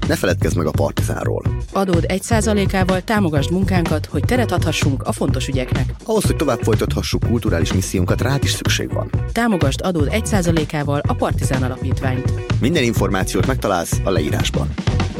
Ne feledkezz meg a Partizánról. Adód 1%-ával támogasd munkánkat, hogy teret adhassunk a fontos ügyeknek. Ahhoz, hogy tovább folytathassuk kulturális missziónkat, rád is szükség van. Támogasd adód 1%-ával a Partizán Alapítványt. Minden információt megtalálsz a leírásban.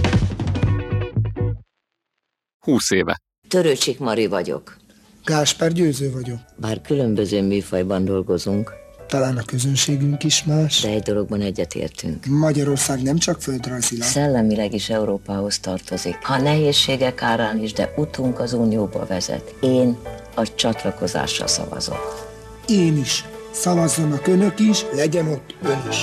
20 éve. Törőcsik Mari vagyok. Gáspár Győző vagyok. Bár különböző műfajban dolgozunk, Talán a közönségünk is más. de egy dologban egyetértünk. Magyarország nem csak földrajzilag. Szellemileg is Európához tartozik. Ha nehézségek árán is, de utunk az Unióba vezet. Én a csatlakozásra szavazok. Én is. Szavazzanak önök is, legyen ott ön is.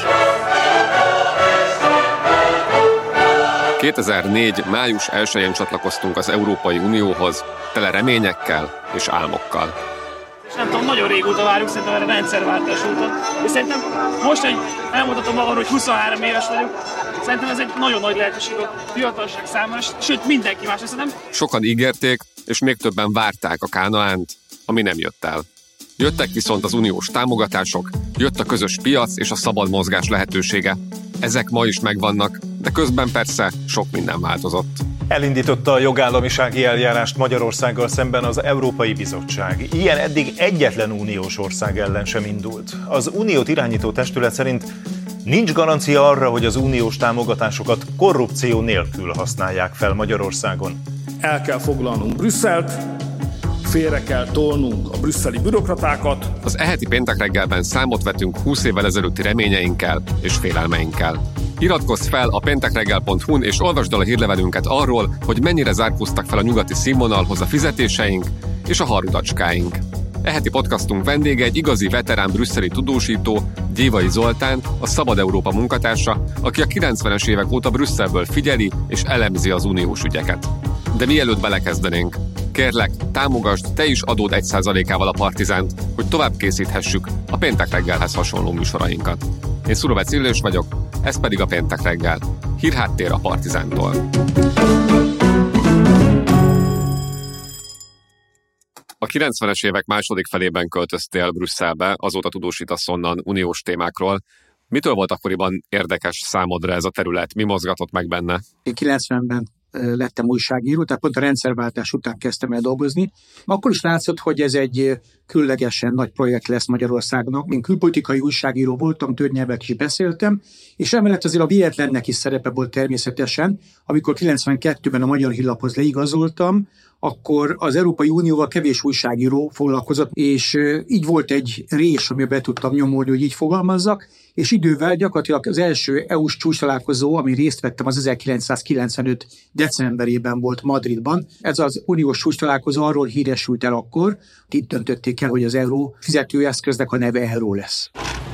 2004. május 1-én csatlakoztunk az Európai Unióhoz, tele reményekkel és álmokkal. Nem tudom, nagyon régóta várjuk szerintem erre rendszerváltás óta. És szerintem most, hogy elmondhatom magam, hogy 23 éves vagyok, szerintem ez egy nagyon nagy lehetőség a fiatalság számára, sőt mindenki más. Szerintem Sokan ígérték, és még többen várták a Kánaánt, ami nem jött el. Jöttek viszont az uniós támogatások, jött a közös piac és a szabad mozgás lehetősége. Ezek ma is megvannak, de közben persze sok minden változott. Elindította a jogállamisági eljárást Magyarországgal szemben az Európai Bizottság. Ilyen eddig egyetlen uniós ország ellen sem indult. Az uniót irányító testület szerint nincs garancia arra, hogy az uniós támogatásokat korrupció nélkül használják fel Magyarországon. El kell foglalnunk Brüsszelt, félre kell tolnunk a brüsszeli bürokratákat. Az eheti péntek reggelben számot vetünk 20 évvel ezelőtti reményeinkkel és félelmeinkkel. Iratkozz fel a péntekreggel.hu-n és olvasd el a hírlevelünket arról, hogy mennyire zárkóztak fel a nyugati színvonalhoz a fizetéseink és a harudacskáink. Eheti podcastunk vendége egy igazi veterán brüsszeli tudósító, Gyévai Zoltán, a Szabad Európa munkatársa, aki a 90-es évek óta Brüsszelből figyeli és elemzi az uniós ügyeket. De mielőtt belekezdenénk, kérlek, támogasd te is adód 1%-ával a Partizánt, hogy tovább készíthessük a Péntek reggelhez hasonló műsorainkat. Én Szurovec Illés vagyok, ez pedig a Péntek reggel. Hírháttér a Partizántól. A 90-es évek második felében költöztél Brüsszelbe, azóta tudósítasz onnan uniós témákról. Mitől volt akkoriban érdekes számodra ez a terület? Mi mozgatott meg benne? Én 90-ben lettem újságíró, tehát pont a rendszerváltás után kezdtem el dolgozni. Akkor is látszott, hogy ez egy különlegesen nagy projekt lesz Magyarországnak. Én külpolitikai újságíró voltam, több nyelvet is beszéltem, és emellett azért a véletlennek is szerepe volt természetesen. Amikor 92-ben a Magyar Hírlaphoz leigazoltam, akkor az Európai Unióval kevés újságíró foglalkozott, és így volt egy rés, amiben be tudtam nyomulni, hogy így fogalmazzak, és idővel gyakorlatilag az első EU-s csúcstalálkozó, ami részt vettem, az 1995. decemberében volt Madridban. Ez az uniós csúcstalálkozó arról híresült el akkor, itt döntötték el, hogy az euró fizetőeszköznek a neve euró lesz.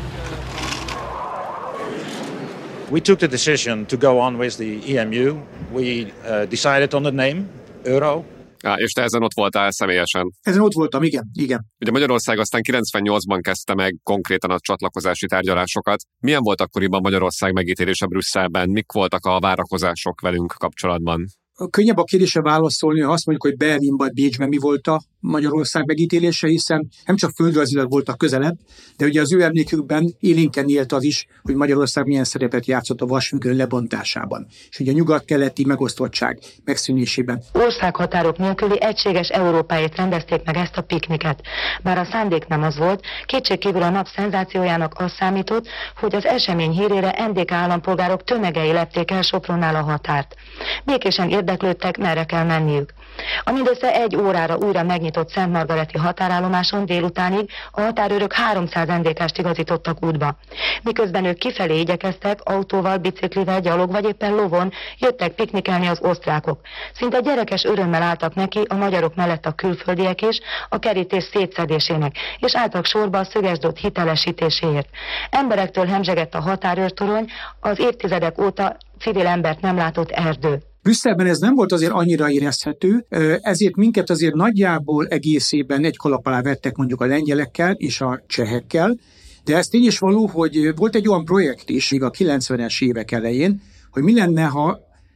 We took the decision to go on with the EMU. We decided on the name, euro. És te ezen ott voltál személyesen? Ezen ott voltam, igen. Ugye Magyarország aztán 98-ban kezdte meg konkrétan a csatlakozási tárgyalásokat. Milyen volt akkoriban Magyarország megítélése Brüsszelben? Mik voltak a várakozások velünk kapcsolatban? Könnyebb a kérdésre válaszolni, ha azt mondjuk, hogy Berlin vagy Bécsben mi volt a Magyarország megítélése, hiszen nem csak földrajzilag voltak közelebb, de ugye az ő emlékükben élénken élt az is, hogy Magyarország milyen szerepet játszott a vasfüggöny lebontásában, és ugye a nyugat-keleti megosztottság megszűnésében. Országhatárok nélküli egységes Európáért rendezték meg ezt a pikniket. Bár a szándék nem az volt, kétségkívül a nap szenzációjának az számított, hogy az esemény hírére NDK állampolgárok tömegei lepték el Sopronnál a határt. Békésen érdeklődtek, merre kell menniük. A mindössze 1 órára újra megnyitott Szentmargareti határállomáson délutánig a határőrök 300 NDK-st igazítottak útba. Miközben ők kifelé igyekeztek, autóval, biciklivel, gyalog vagy éppen lovon jöttek piknikelni az osztrákok. Szinte gyerekes örömmel álltak neki a magyarok mellett a külföldiek is a kerítés szétszedésének, és álltak sorba a szögesdrót hitelesítéséért. Emberektől hemzsegett a határőrtorony, az évtizedek óta civil embert nem látott erdő. Brüsszelben ez nem volt azért annyira érezhető, ezért minket azért nagyjából egészében egy kalap alá vettek mondjuk a lengyelekkel és a csehekkel, de ez tény is való, hogy volt egy olyan projekt is, még a 90-es évek elején, hogy mi lenne, ha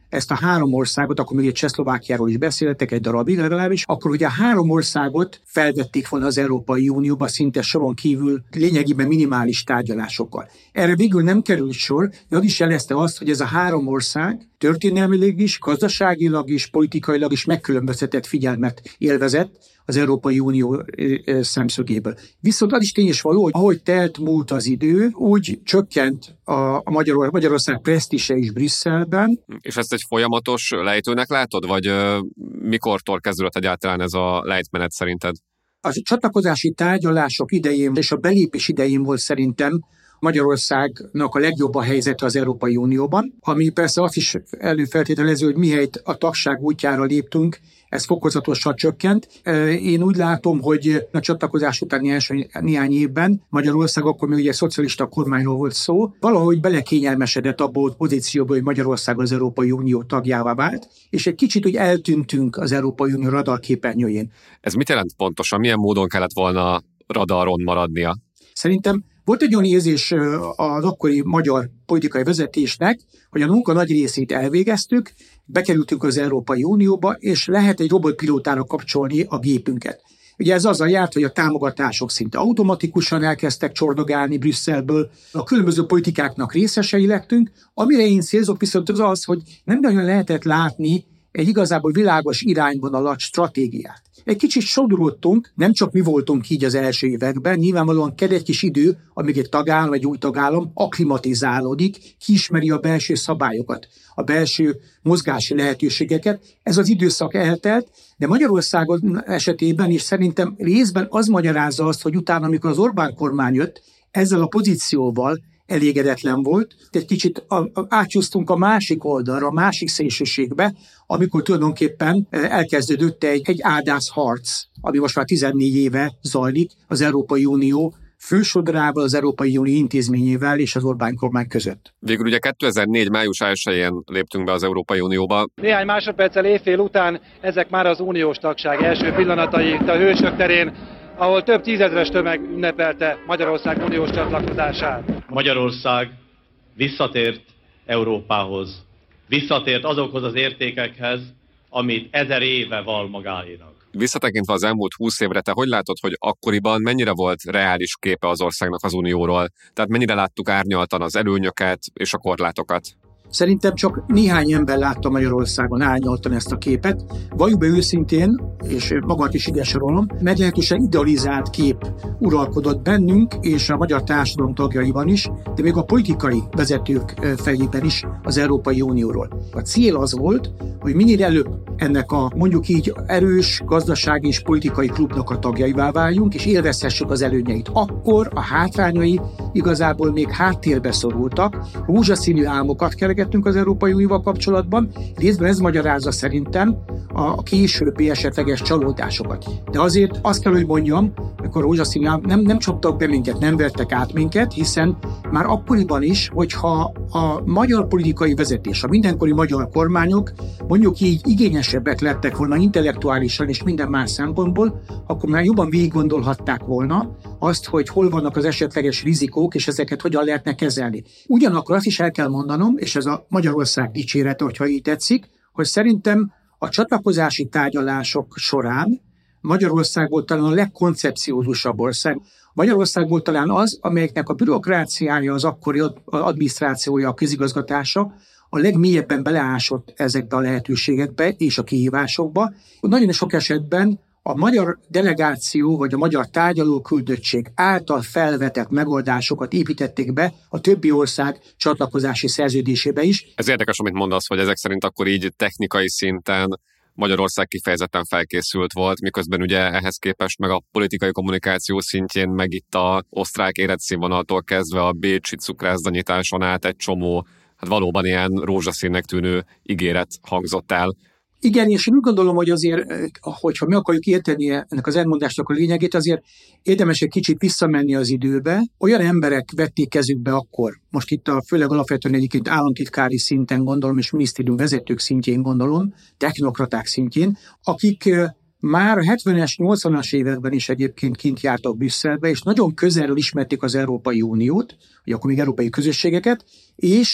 ezt a 3 országot, akkor még egy Csehszlovákiáról is beszéltek egy darabig legalábbis, akkor ugye a 3 országot felvették volna az Európai Unióba szinte soron kívül lényegében minimális tárgyalásokkal. Erre végül nem került sor, de az is jelezte azt, hogy ez a 3 ország történelmileg is, gazdaságilag is, politikailag is megkülönböztetett figyelmet élvezett az Európai Unió szemszögéből. Viszont az is tény és való, hogy ahogy múlt az idő, úgy csökkent a Magyarország presztízse is Brüsszelben. És ezt egy folyamatos lejtőnek látod, vagy mikortól kezdődött egyáltalán ez a lejtmenet szerinted? A csatlakozási tárgyalások idején és a belépés idején volt szerintem Magyarországnak a legjobb a helyzete az Európai Unióban, ami persze azt is előfeltételező, hogy mihelyt a tagság útjára léptünk, ez fokozatosan csökkent. Én úgy látom, hogy a csatlakozás utáni első néhány évben Magyarország, akkor még ugye szocialista kormányról volt szó, valahogy belekényelmesedett abba a pozícióba, hogy Magyarország az Európai Unió tagjává vált, és egy kicsit úgy eltűntünk az Európai Unió radarképernyőjén. Ez mit jelent pontosan? Milyen módon kellett volna radaron maradnia? Szerintem volt egy olyan érzés az akkori magyar politikai vezetésnek, hogy a munka nagy részét elvégeztük, bekerültünk az Európai Unióba, és lehet egy robotpilótára kapcsolni a gépünket. Ugye ez azzal járt, hogy a támogatások szinte automatikusan elkezdtek csordogálni Brüsszelből, a különböző politikáknak részesei lettünk, amire én célzok viszont az, hogy nem nagyon lehetett látni egy igazából világos irányvonalat, stratégiát. Egy kicsit sodródtunk, nem csak mi voltunk így az első években, nyilvánvalóan kell egy kis idő, amíg egy tagállam, egy új tagállam akklimatizálódik, kiismeri a belső szabályokat, a belső mozgási lehetőségeket. Ez az időszak eltelt, de Magyarország esetében is szerintem részben az magyarázza azt, hogy utána, amikor az Orbán kormány jött, ezzel a pozícióval elégedetlen volt, de egy kicsit átcsúsztunk a másik oldalra, a másik szélsőségbe, amikor tulajdonképpen elkezdődött egy áldászharc, ami most már 14 éve zajlik az Európai Unió fősodrával, az Európai Unió intézményével és az Orbán kormány között. Végül ugye 2004. május 1-én léptünk be az Európai Unióba. Néhány másodperccel éjfél után ezek már az uniós tagság első pillanatai itt a Hősök terén, ahol több tízezres tömeg ünnepelte Magyarország uniós csatlakozását. Magyarország visszatért Európához, visszatért azokhoz az értékekhez, amit 1000 éve val magáénak. Visszatekintve az elmúlt 20 évre, te hogy látod, hogy akkoriban mennyire volt reális képe az országnak az Unióról? Tehát mennyire láttuk árnyaltan az előnyöket és a korlátokat? Szerintem csak néhány ember látta Magyarországon árnyaltan ezt a képet. Valljuk be őszintén, és magamat is ide sorolom, meglehetősen idealizált kép uralkodott bennünk, és a magyar társadalom tagjaiban is, de még a politikai vezetők fejében is az Európai Unióról. A cél az volt, hogy minél előbb ennek a mondjuk így erős gazdasági és politikai klubnak a tagjaivá váljunk, és élvezhessük az előnyeit. Akkor a hátrányai igazából még háttérbe szorultak, rózsaszínű álmokat kergettünk az Európai Unióval kapcsolatban, részben ez magyarázza szerintem a későbbi esetleges csalódásokat. De azért azt kell, hogy mondjam, amikor rózsaszínű nem csaptak be minket, nem vertek át minket, hiszen már akkoriban is, hogyha a magyar politikai vezetés, a mindenkori magyar kormányok mondjuk így igényesebbek lettek volna intellektuálisan és minden más szempontból, akkor már jobban végiggondolhatták volna azt, hogy hol vannak az esetleges rizikók, és ezeket hogyan lehetne kezelni. Ugyanakkor azt is el kell mondanom, és ez a Magyarország dicsérete, hogyha így tetszik, hogy szerintem a csatlakozási tárgyalások során Magyarország volt talán a legkoncepciózusabb ország. Magyarország volt talán az, amelyeknek a bürokráciája, az akkori adminisztrációja, a közigazgatása a legmélyebben beleásott ezekbe a lehetőségekbe és a kihívásokba. Nagyon sok esetben a magyar delegáció vagy a magyar tárgyalóküldöttség által felvetett megoldásokat építették be a többi ország csatlakozási szerződésébe is. Ez érdekes, amit mondasz, hogy ezek szerint akkor így technikai szinten Magyarország kifejezetten felkészült volt, miközben ugye ehhez képest meg a politikai kommunikáció szintjén, meg itt az osztrák életszínvonaltól kezdve a bécsi cukrászdanyításon át egy csomó, hát valóban ilyen rózsaszínnek tűnő ígéret hangzott el. Igen, és én úgy gondolom, hogy azért, hogyha meg akarjuk érteni ennek az elmondásnak a lényegét, azért érdemes egy kicsit visszamenni az időbe. Olyan emberek vették kezükbe akkor, most itt főleg alapvetően egyébként államtitkári szinten gondolom, és minisztérium vezetők szintjén gondolom, technokraták szintjén, akik már a 70-es, 80-as években is egyébként kint jártak Brüsszelbe, és nagyon közelről ismerték az Európai Uniót, vagy akkor még európai közösségeket, és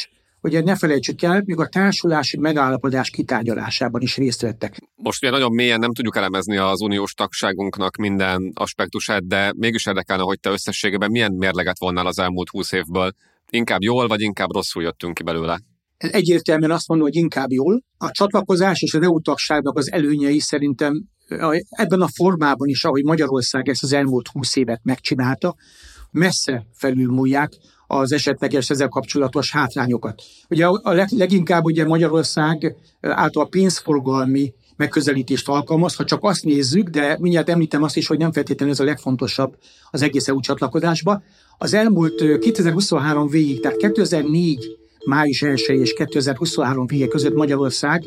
ugye ne felejtsük el, még a társulási megállapodás kitárgyalásában is részt vettek. Most ugye nagyon mélyen nem tudjuk elemezni az uniós tagságunknak minden aspektusát, de mégis érdekelne, hogy te összességében milyen mérleget vonnál az elmúlt 20 évből. Inkább jól, vagy inkább rosszul jöttünk ki belőle? Egyértelműen azt mondom, hogy inkább jól. A csatlakozás és az EU tagságnak az előnyei szerintem ebben a formában is, ahogy Magyarország ezt az elmúlt 20 évet megcsinálta, messze felülmúlják az esetleges ezzel kapcsolatos hátrányokat. Ugye a leginkább ugye Magyarország által pénzforgalmi megközelítést alkalmaz, ha csak azt nézzük, de mindjárt említem azt is, hogy nem feltétlenül ez a legfontosabb az egész EU csatlakozásban. Az elmúlt 2023 végig, tehát 2004 május 1 és 2023 vége között Magyarország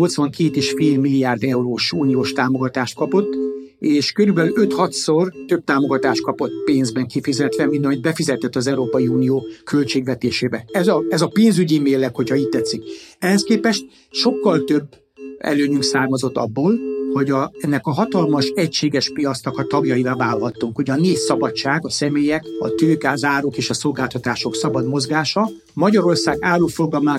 82,5 milliárd eurós uniós támogatást kapott, és körülbelül 5-6-szor több támogatást kapott pénzben kifizetve, mint amit befizetett az Európai Unió költségvetésébe. Ez a pénzügyi mérleg, hogyha így tetszik. Ehhez képest sokkal több előnyünk származott abból, hogy ennek a hatalmas, egységes piacnak a tagjaivá válhattunk. Ugye a 4 szabadság, a személyek, a tőke, az áruk és a szolgáltatások szabad mozgása. Magyarország áruforgalmának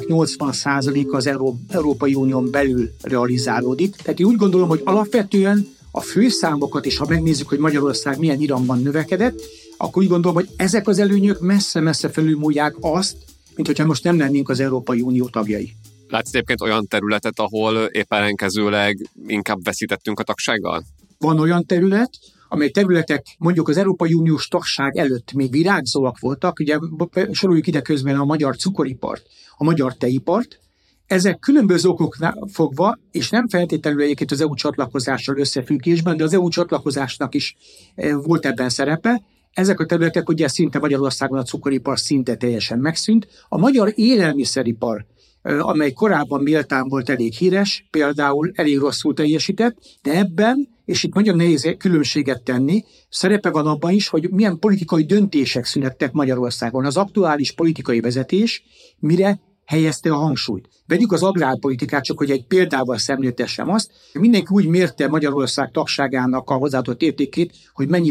80%-a az Európai Unión belül realizálódik. Tehát én úgy gondolom, hogy alapvetően a főszámokat is, ha megnézzük, hogy Magyarország milyen iramban növekedett, akkor úgy gondolom, hogy ezek az előnyök messze-messze felülmúlják azt, mint hogyha most nem lennénk az Európai Unió tagjai. Látsz egyébként olyan területet, ahol épp ellenkezőleg inkább veszítettünk a tagsággal? Van olyan terület, amely területek mondjuk az Európai Uniós tagság előtt még virágzóak voltak, ugye soroljuk ide közben a magyar cukoripart, a magyar tejipart. Ezek különböző okoknál fogva, és nem feltétlenül egyébként az EU csatlakozással összefüggésben, de az EU csatlakozásnak is volt ebben szerepe. Ezek a területek ugye szinte Magyarországon a cukoripar szinte teljesen megszűnt. A magyar élelmiszeripar, amely korábban méltán volt elég híres, például elég rosszul teljesített, de ebben, és itt nagyon nehéz különbséget tenni, szerepe van abban is, hogy milyen politikai döntések születtek Magyarországon. Az aktuális politikai vezetés mire helyezte a hangsúlyt. Vegyük az agrárpolitikát, csak hogy egy példával szemléltessem azt. Mindenki úgy mérte Magyarország tagságának a hozzáadott értékét, hogy mennyi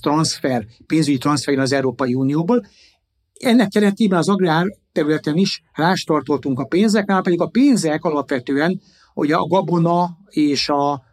pénzügyi transfer az Európai Unióból. Ennek keretében az agrár területen is rástartoltunk a pénzeknál, pedig a pénzek alapvetően ugye a gabona és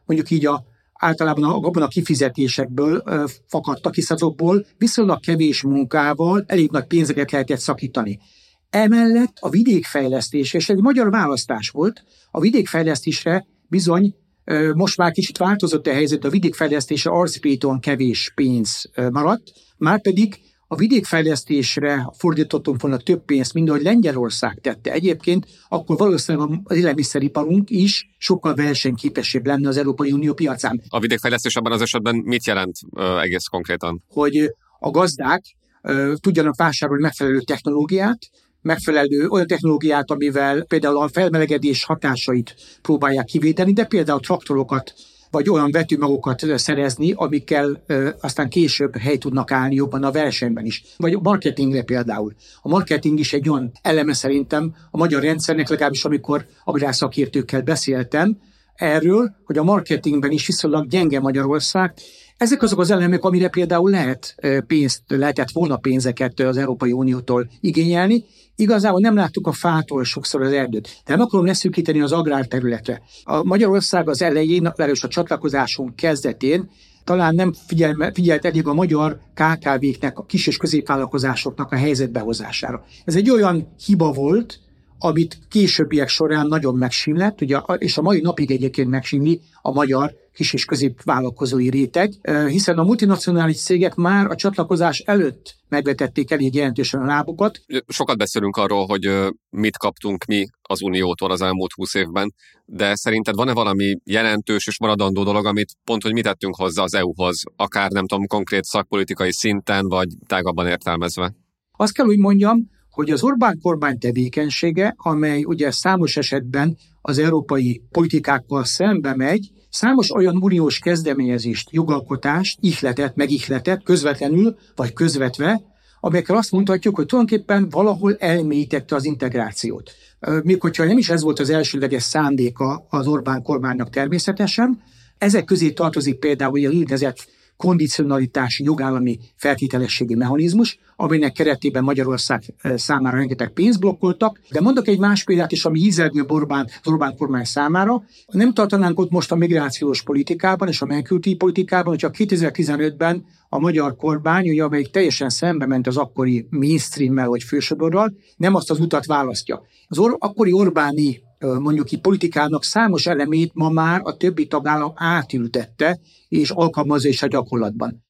általában a gabona kifizetésekből fakadtak, hisz azokból viszonylag kevés munkával elég nagy pénzeket lehetett szakítani. Emellett a vidékfejlesztés, és egy magyar választás volt, a vidékfejlesztésre bizony most már kicsit változott a helyzet, a vidékfejlesztésre arcpéton kevés pénz maradt, márpedig a vidékfejlesztésre fordítottunk volna több pénzt, mint ahogy Lengyelország tette. Egyébként akkor valószínűleg az élelmiszeriparunk is sokkal versenyképesebb lenne az Európai Unió piacán. A vidékfejlesztés abban az esetben mit jelent egész konkrétan? Hogy a gazdák tudjanak vásárolni megfelelő technológiát, megfelelő olyan technológiát, amivel például a felmelegedés hatásait próbálják kivédeni, de például traktorokat vagy olyan vetőmagokat szerezni, amikkel aztán később hely tudnak állni jobban a versenyben is. Vagy a marketingre például. A marketing is egy olyan eleme szerintem a magyar rendszernek, legalábbis amikor agrárszakértőkkel beszéltem erről, hogy a marketingben is viszonylag gyenge Magyarország. Ezek azok az elemek, amire például lehetett volna pénzeket az Európai Uniótól igényelni. Igazából nem láttuk a fától sokszor az erdőt. De nem akarom leszűkíteni az agrárterületre. A Magyarország az elején, legalábbis a csatlakozásunk kezdetén talán nem figyelt eddig a magyar KKV-knek, a kis- és középvállalkozásoknak a helyzetbehozására. Ez egy olyan hiba volt, amit későbbiek során nagyon megsínlett, ugye, és a mai napig egyébként megsínli a magyar kis- és középvállalkozói réteg, hiszen a multinacionális cégek már a csatlakozás előtt megvetették elég jelentősen a lábukat. Sokat beszélünk arról, hogy mit kaptunk mi az Uniótól az elmúlt 20 évben, de szerinted van-e valami jelentős és maradandó dolog, amit pont, hogy mi tettünk hozzá az EU-hoz, akár nem tudom, konkrét szakpolitikai szinten, vagy tágabban értelmezve? Azt kell, hogy mondjam, hogy az Orbán kormány tevékenysége, amely ugye számos esetben az európai politikákkal szembe megy, számos olyan uniós kezdeményezést, jogalkotást megihletett közvetlenül vagy közvetve, amelyekkel azt mondhatjuk, hogy tulajdonképpen valahol elmélyítette az integrációt. Még hogyha nem is ez volt az elsődleges szándéka az Orbán kormánynak természetesen, ezek közé tartozik például a úgynevezett kondicionalitási jogállami feltételességi mechanizmus, aminek keretében Magyarország számára rengeteg pénzt blokkoltak. De mondok egy más példát is, ami ízelgő az Orbán kormány számára. Nem tartanánk ott most a migrációs politikában és a menekültügyi politikában, hogyha 2015-ben a magyar kormány, ugye, amelyik teljesen szembe ment az akkori mainstreammel vagy fősodorral, nem azt az utat választja. Az akkori Orbáni mondjuk így politikának számos elemét ma már a többi tagállam átültette és alkalmazza is a gyakorlatban.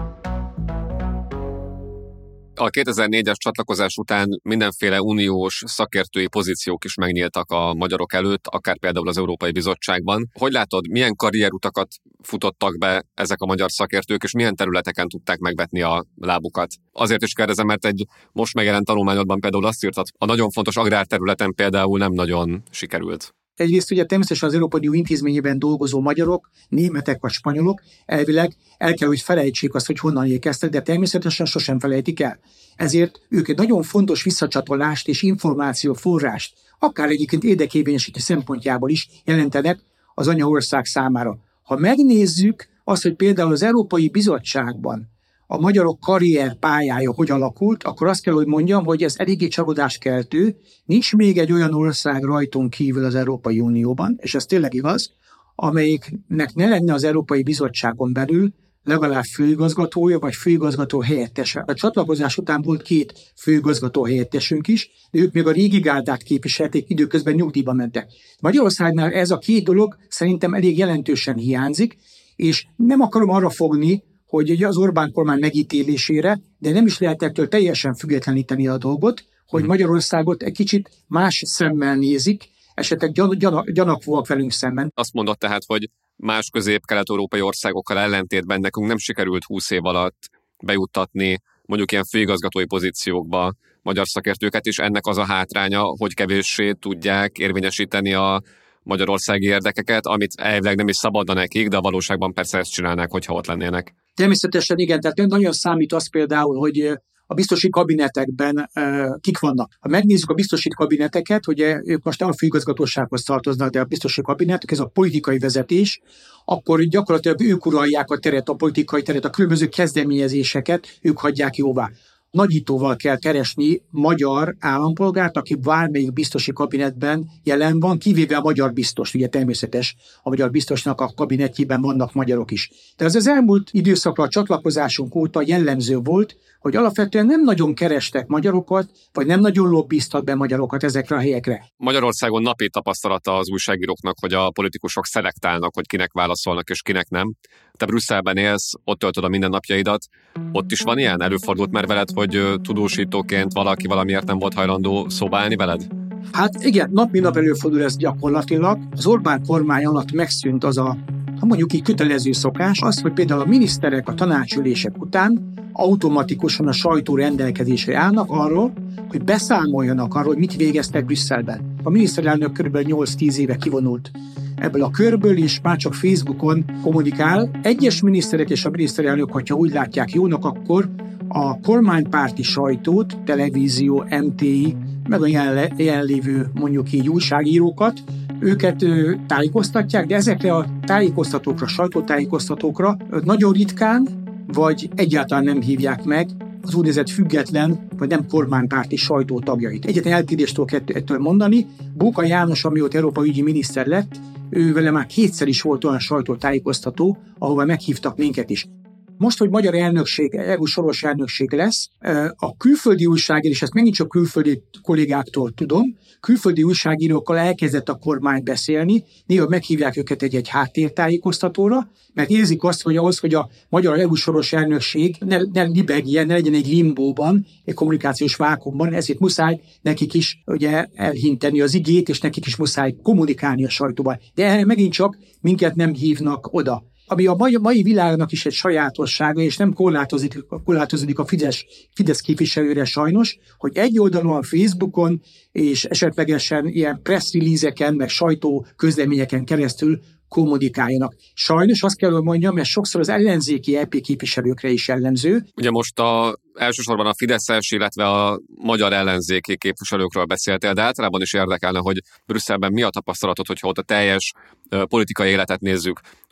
A 2004-es csatlakozás után mindenféle uniós szakértői pozíciók is megnyíltak a magyarok előtt, akár például az Európai Bizottságban. Hogy látod, milyen karrierutakat futottak be ezek a magyar szakértők, és milyen területeken tudták megvetni a lábukat? Azért is kérdezem, mert egy most megjelent tanulmányodban például azt írtad, a nagyon fontos agrárterületen például nem nagyon sikerült. Egyrészt ugye természetesen az Európai Unió intézményében dolgozó magyarok, németek vagy spanyolok elvileg el kell, hogy felejtsék azt, hogy honnan érkeztek, de természetesen sosem felejtik el. Ezért ők egy nagyon fontos visszacsatolást és információforrást, akár egyébként érdekérvényesítő szempontjából is jelentenek az anyaország számára. Ha megnézzük azt, hogy például az Európai Bizottságban a magyarok karrier pályája hogy alakult, akkor azt kell, hogy mondjam, hogy ez eléggé csalódáskeltő. Nincs még egy olyan ország rajtunk kívül az Európai Unióban, és ez tényleg igaz, amelyiknek ne lenne az Európai Bizottságon belül legalább főigazgatója vagy főigazgató helyettese. A csatlakozás után volt 2 főigazgató helyettesünk is, de ők még a régi gárdát képviselték, időközben nyugdíjba mentek. Magyarországnál ez a 2 dolog szerintem elég jelentősen hiányzik, és nem akarom arra fogni, hogy az Orbán kormány megítélésére, de nem is lehet ettől teljesen függetleníteni a dolgot, hogy Magyarországot egy kicsit más szemmel nézik, esetleg gyanakvóak velünk szemben. Azt mondod tehát, hogy más közép-kelet-európai országokkal ellentétben nekünk nem sikerült 20 év alatt bejuttatni mondjuk ilyen főigazgatói pozíciókba magyar szakértőket, és ennek az a hátránya, hogy kevéssé tudják érvényesíteni a magyarországi érdekeket, amit elvileg nem is szabadna nekik, de a valóságban persze ezt csinálnák, hogyha ott lennének. Természetesen igen, tehát nagyon számít az például, hogy a biztosi kabinetekben kik vannak. Ha megnézzük a biztosi kabineteket, hogy ők most nem a főigazgatósághoz tartoznak, de a biztosi kabinetek, ez a politikai vezetés, akkor gyakorlatilag ők uralják a teret, a politikai teret, a különböző kezdeményezéseket, ők hagyják jóvá. Nagyítóval kell keresni magyar állampolgárt, aki bármelyik biztosi kabinetben jelen van, kivéve a magyar biztos, ugye természetes, a magyar biztosnak a kabinetjében vannak magyarok is. De az elmúlt időszakra a csatlakozásunk óta jellemző volt, hogy alapvetően nem nagyon kerestek magyarokat, vagy nem nagyon lobbiztak be magyarokat ezekre a helyekre. Magyarországon napi tapasztalata az újságíróknak, hogy a politikusok szelektálnak, hogy kinek válaszolnak és kinek nem. Te Brüsszelben élsz, ott töltöd a mindennapjaidat. Ott is van ilyen? Előfordult már veled, hogy tudósítóként valaki valamiért nem volt hajlandó szóba állni veled? Hát igen, nap mint nap előfordul ez gyakorlatilag. Az Orbán kormány alatt megszűnt az a, ha mondjuk így kötelező szokás, az, hogy például a miniszterek a tanácsülések után automatikusan a sajtó rendelkezésre állnak arról, hogy beszámoljanak arról, hogy mit végeztek Brüsszelben. A miniszterelnök kb. 8-10 éve kivonult ebből a körből, és már csak Facebookon kommunikál. Egyes miniszterek és a miniszterelnök, hogyha úgy látják jónak, akkor a kormánypárti sajtót, televízió, MTI, meg a jelenlévő mondjuk így újságírókat, őket tájékoztatják, de ezekre a tájékoztatókra, sajtótájékoztatókra nagyon ritkán, vagy egyáltalán nem hívják meg az úgynevezett független, vagy nem kormánypárti sajtó tagjait. Egyetlen eltérést tudok ettől mondani. Bóka János, amióta Európai ügyi miniszter lett, ő vele már 2-szer is volt olyan sajtótájékoztató, ahova meghívtak minket is. Most, hogy magyar elnökség, EU soros elnökség lesz, a külföldi újságíró, és ezt megint csak külföldi kollégáktól tudom, külföldi újságírókkal elkezdett a kormány beszélni, néha meghívják őket egy háttértájékoztatóra, mert érzik azt, hogy ahhoz, hogy a magyar EU soros elnökség ne libegjen, ne legyen egy limbóban, egy kommunikációs vákuumban, ezért muszáj nekik is ugye elhinteni az igét, és nekik is muszáj kommunikálni a sajtóban. De erre megint csak minket nem hívnak oda. Ami a mai világnak is egy sajátossága, és nem korlátozódik a Fidesz képviselőre sajnos, hogy egy oldalon Facebookon és esetlegesen ilyen press release-eken, meg sajtó közleményeken keresztül kommunikáljanak. Sajnos azt kell, hogy mondjam, mert sokszor az ellenzéki EP képviselőkre is jellemző. Ugye most elsősorban a fideszes, illetve a magyar ellenzéki képviselőkről beszéltél, de általában is érdekelne, hogy Brüsszelben mi a tapasztalatod, hogyha ott a teljes politikai életet nézzük.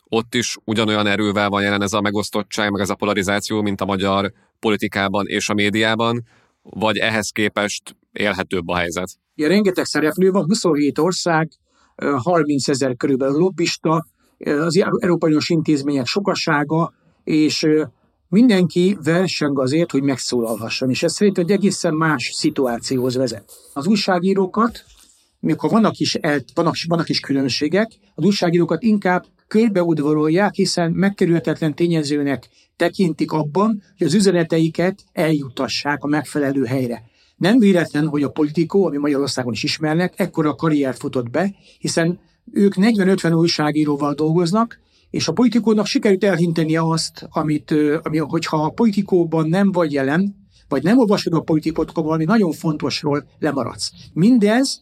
ott is ugyanolyan erővel van jelen ez a megosztottság, meg ez a polarizáció, mint a magyar politikában és a médiában, vagy ehhez képest élhetőbb a helyzet? Ja, rengeteg szereplő van, 27 ország, 30 000 körülbelül lobbista, az Európai Uniós intézmények sokasága, és mindenki verseng azért, hogy megszólalhasson. És ez szerintem egy egészen más szituációhoz vezet. Az újságírókat, mikor vannak is különbségek, az újságírókat inkább körbeudvarolják, hiszen megkerülhetetlen tényezőnek tekintik abban, hogy az üzeneteiket eljutassák a megfelelő helyre. Nem véletlen, hogy a Politico, ami Magyarországon is ismernek, ekkora karriert futott be, hiszen ők 40-50 újságíróval dolgoznak, és a Politicónak sikerült elhinteni azt, hogyha a Politicóban nem vagy jelen, vagy nem olvasod a Politicót, akkor valami nagyon fontosról lemaradsz. Mindez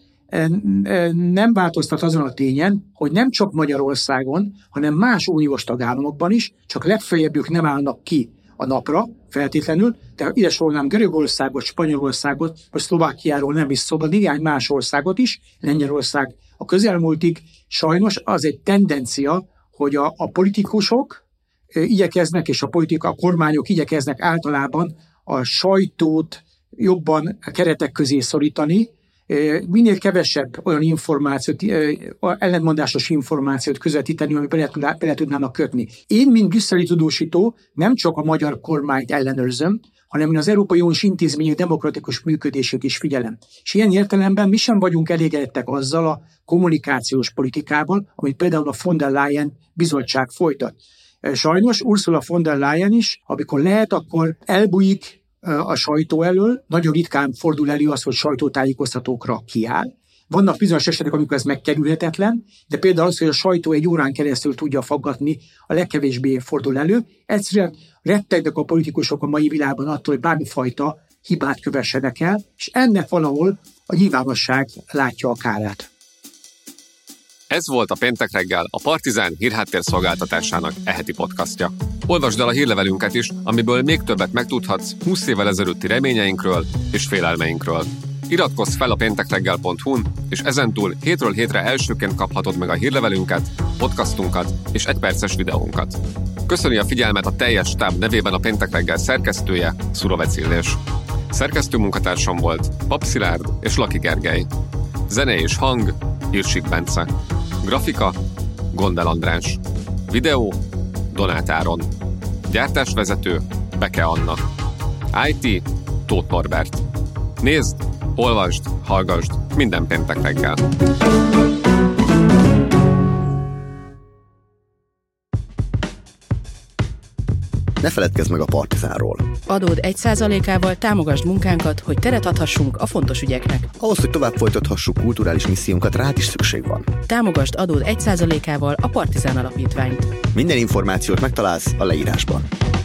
nem változtat azon a tényen, hogy nem csak Magyarországon, hanem más uniós tagállamokban is, csak legfeljebb ők nem állnak ki a napra feltétlenül, de ide sorolnám Görögországot, Spanyolországot, vagy Szlovákiáról nem is szó, néhány más országot is, Lengyelország a közelmúltig. Sajnos az egy tendencia, hogy a politikusok igyekeznek, és a kormányok igyekeznek általában a sajtót jobban keretek közé szorítani, minél kevesebb olyan információt, ellentmondásos információt közvetíteni, ami bele tudnának kötni. Én, mint brüsszeli tudósító, nem csak a magyar kormányt ellenőrzöm, hanem az Európai Uniós intézmények demokratikus működését is figyelem. És ilyen értelemben mi sem vagyunk elégedettek azzal a kommunikációs politikával, amit például a von der Leyen bizottság folytat. Sajnos Ursula von der Leyen is, amikor lehet, akkor elbújik a sajtó elől, nagyon ritkán fordul elő az, hogy sajtótájékoztatókra kiáll. Vannak bizonyos esetek, amikor ez megkerülhetetlen, de például az, hogy a sajtó egy órán keresztül tudja faggatni, a legkevésbé fordul elő. Egyszerűen rettegnek a politikusok a mai világban attól, hogy bármifajta hibát kövessenek el, és ennek valahol a nyilvánosság látja a kárát. Ez volt a Péntek reggel, a Partizán hírháttérszolgáltatásának heti podcastja. Olvasd el a hírlevelünket is, amiből még többet megtudhatsz 20 évvel ezelőtti reményeinkről és félelmeinkről. Iratkozz fel a péntekreggel.hu-n, és ezentúl hétről hétre elsőként kaphatod meg a hírlevelünket, podcastunkat és egyperces videónkat. Köszöni a figyelmet a teljes stáb nevében a Péntek reggel szerkesztője, Szurovec Illés. Szerkesztő munkatársam volt Pap Szilárd és Laki Gergely. Zene és hang, Irsik Bence. Grafika, Gondel András. Videó, Donát Áron. Gyártásvezető, Beke Anna. IT, Tóth Norbert. Nézd, olvasd, hallgasd minden péntek reggel. Ne feledkezz meg a Partizánról. Adód 1%-ával támogasd munkánkat, hogy teret adhassunk a fontos ügyeknek. Ahhoz, hogy tovább folytathassuk kulturális missziónkat, rád is szükség van. Támogasd adód 1%-ával a Partizán Alapítványt. Minden információt megtalálsz a leírásban.